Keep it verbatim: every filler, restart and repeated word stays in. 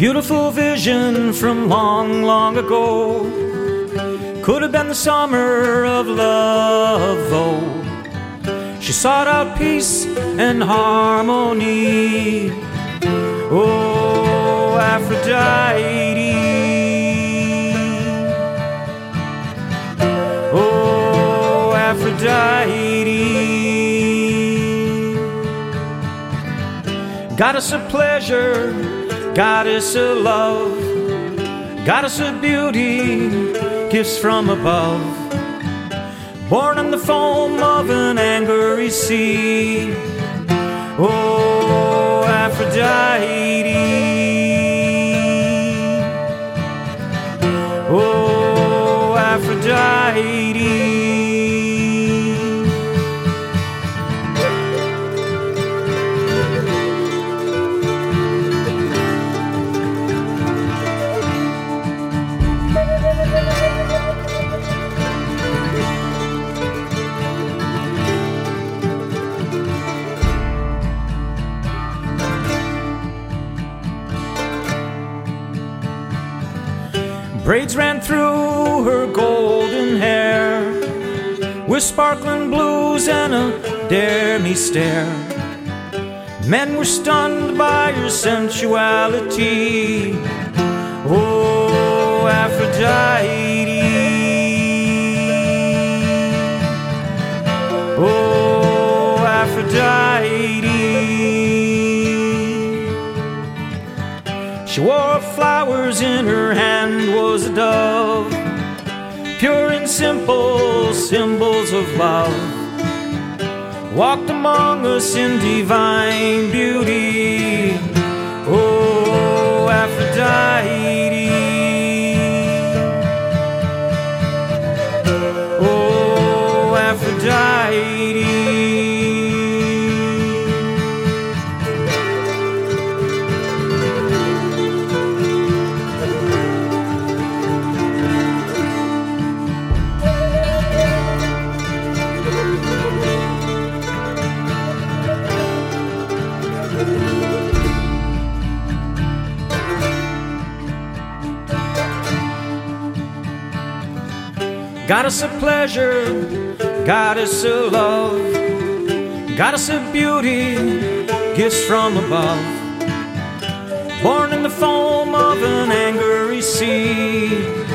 Beautiful vision from long, long ago. Could have been the summer of love, though. She sought out peace and harmony. Oh, Aphrodite. Oh, Aphrodite. Goddess of pleasure, goddess of love, goddess of beauty, gifts from above. Born in the foam of an angry sea. Oh, Aphrodite. Oh, Aphrodite. Braids ran through her golden hair, with sparkling blues and a dare-me stare. Men were stunned by her sensuality. Oh, Aphrodite. Oh, Aphrodite. She wore flowers, in her hand was a dove, pure and simple, symbols of love. Walked among us in divine beauty. Oh, Aphrodite. Oh, Aphrodite. Goddess of pleasure, goddess of love, goddess of beauty, gifts from above. Born in the foam of an angry sea.